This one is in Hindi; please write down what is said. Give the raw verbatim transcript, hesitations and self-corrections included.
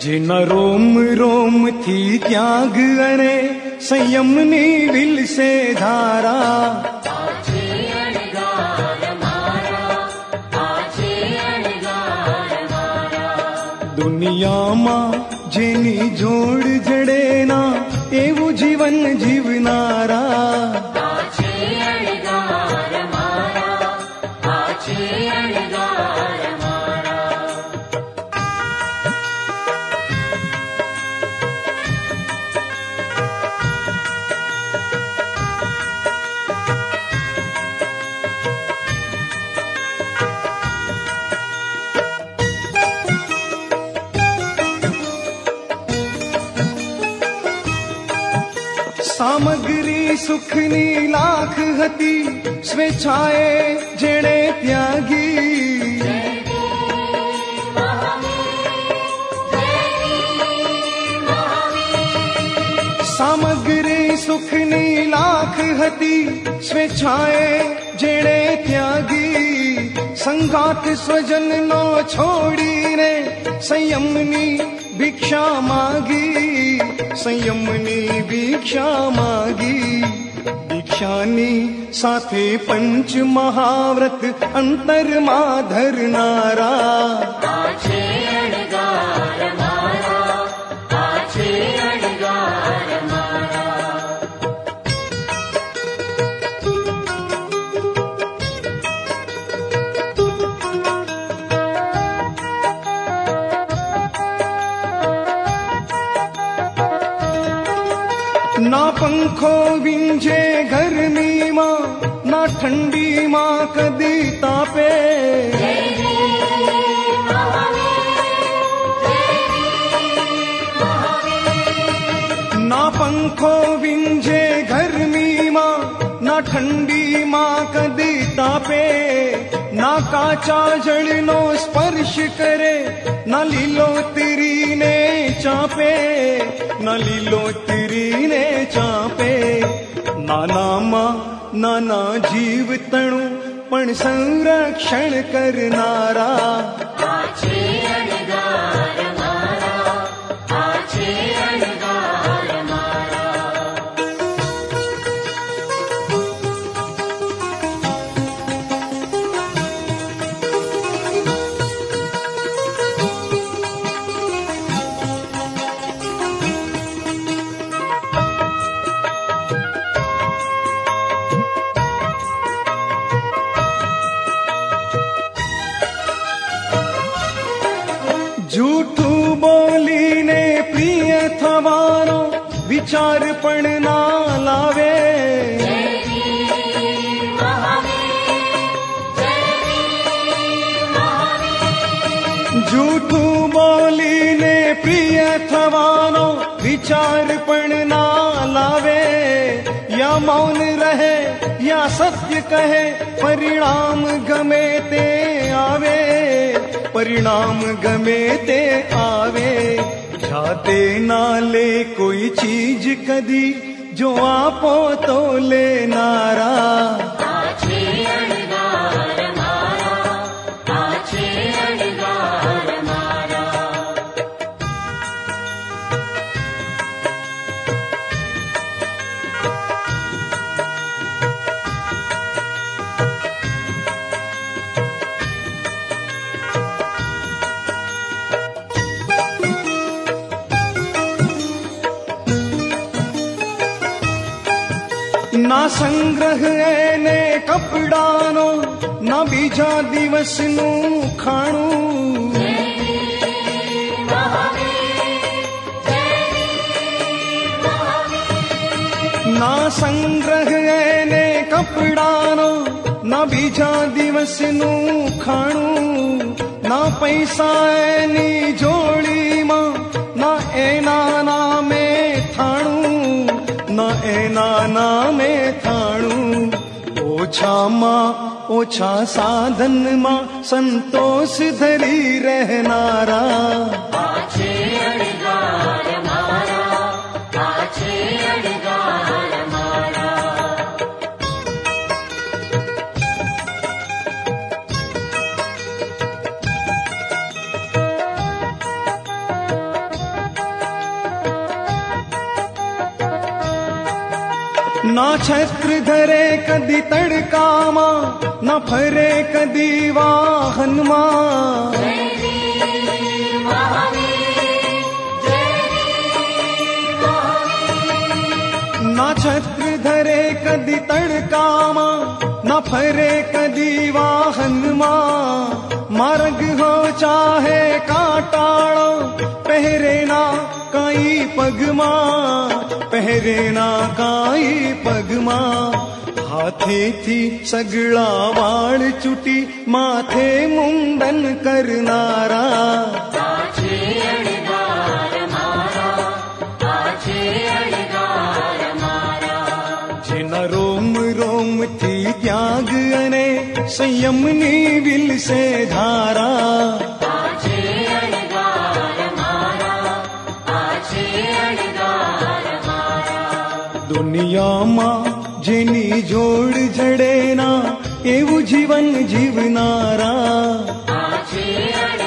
જેના રોમ રોમ थी त्याग अरे संयमनी विल से धारा दुनिया मां जेनी जोड़ जड़े ना एवं जीवन जीवनारा सामग्री सुखनी लाख हती स्वेच्छाए जेणे त्यागी सामग्री सुखनी लाख हती स्वेच्छाए जेणे त्यागी संगात स्वजन नो छोड़ी ने संयमनी भिक्षा मागी संयमनी भिक्षा मागी दीक्षानी साथे पंच महाव्रत अंतर मा धरनारा ना पंखो विंजे गर्मी मां ना ठंडी मां कदी तापे ना पंखो विंजे गर्मी मां ना ठंडी मां कदी तापे ना काचा जड़नो स्पर्श करे ना लीलो तिरी ने चापे ना लीलो तिरी ने चापे नाना मां नाना जीव तणु पण संरक्षण करनारा झूठू बोलीने प्रिय थवारो विचार पण ना लावे झूठू बोलीने प्रिय थवारो विचार पण ना लावे या मौन रहे या सत्य कहे परिणाम गमे ते आवे परिणाम गमे ते आवे जाते ना ले कोई चीज कदी जो आपो तो ले नारा ना संग्रह ने कपड़ानो ना बीजा दिवस नु खाणू ना संग्रह ने कपड़ानो ना बीजा दिवस नु खाणू ना पैसा एनी जोड़ी मां ना एना नामे थाणू ना एना नामे थाणू ओछा मां ओछा साधन मां संतोष धरी रहनारा ना छत्र धरे कदी तड़कामा, ना फरे कदी वाहनमा। ना छत्र धरे कदी तड़कामा, ना फरे कदी वाहनमा। मार्ग हो चाहे काटाड़ो, पहरे ना काई पगमा, पहरे ना काई पगमा। हाथे थी सगड़ा वाड़ चुटी, माथे मुंडन करनारा। रोम रोम थी त्याग अने संयमनी विल से धारा। दुनिया मां जेनी जोड़ जड़े ना, एवं जीवन जीवनारा।